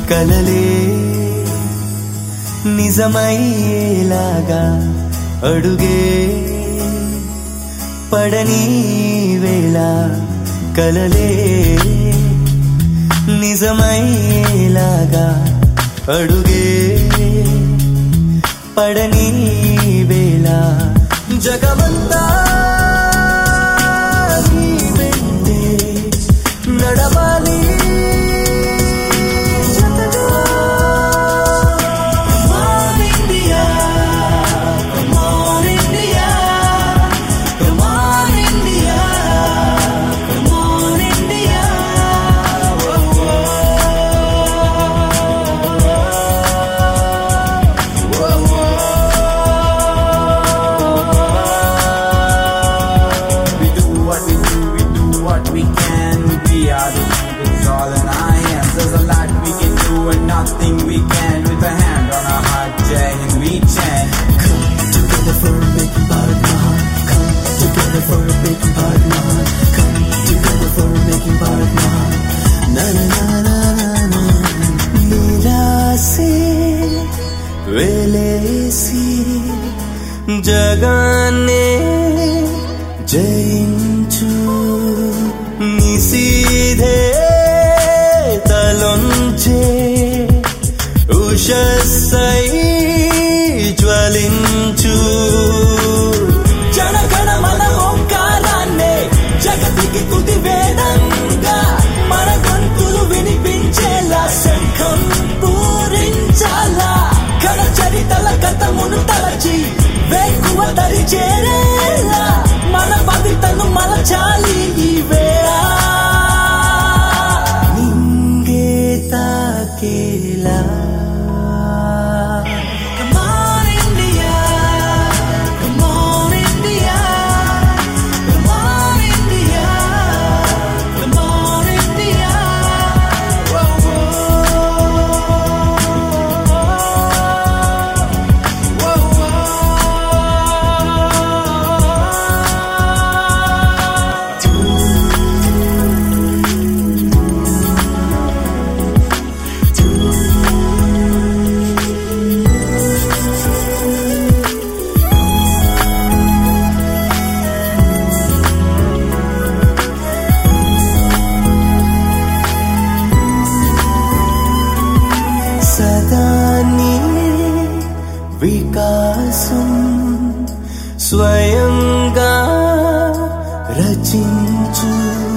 కలలే నిజమయ్యేలాగా అడుగే పడని వేళ కలలే నిజమయ్యేలాగా అడుగే పడని వేళ జగమంతా నీ వెంటే నడవాలి Nothing we can with a hand on our heart, Jai Hind we chant. Come together for a making Bharat Mahan. Come together for a making Bharat Mahan. Come together for a making Bharat Mahan. Na na na na na na. Nirase velesi jagane jainchu nisidhe talonche ఉషస్సై జ్వలించు జనగణ మన ఓంకారాన్నే జగతికి తుది వేదంగా మన గొంతులు వినిపించేలా శంఖం పూరించాలా కణ చరితల గతమును తలచి వేకువ దరి చేరేలా మన పవితను మలచాలి ఈ వేళ నింగే తాకేలా సదాని వికాసం స్వయంగా రచించు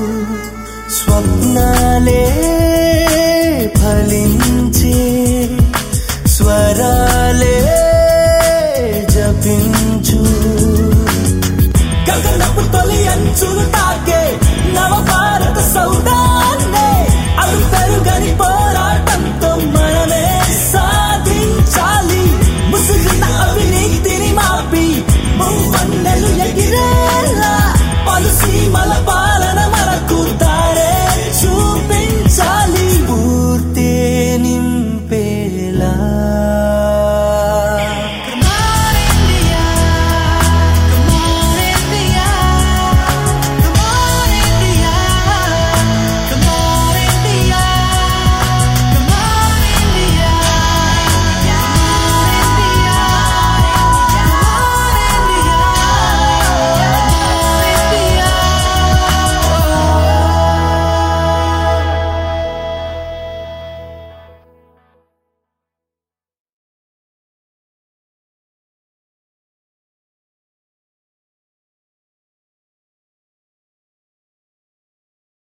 స్వప్నాలే ఫలించే స్వరాలే జపించు గగనపు తొలి అంచులు తాకే నవ భారత సౌదాన్నే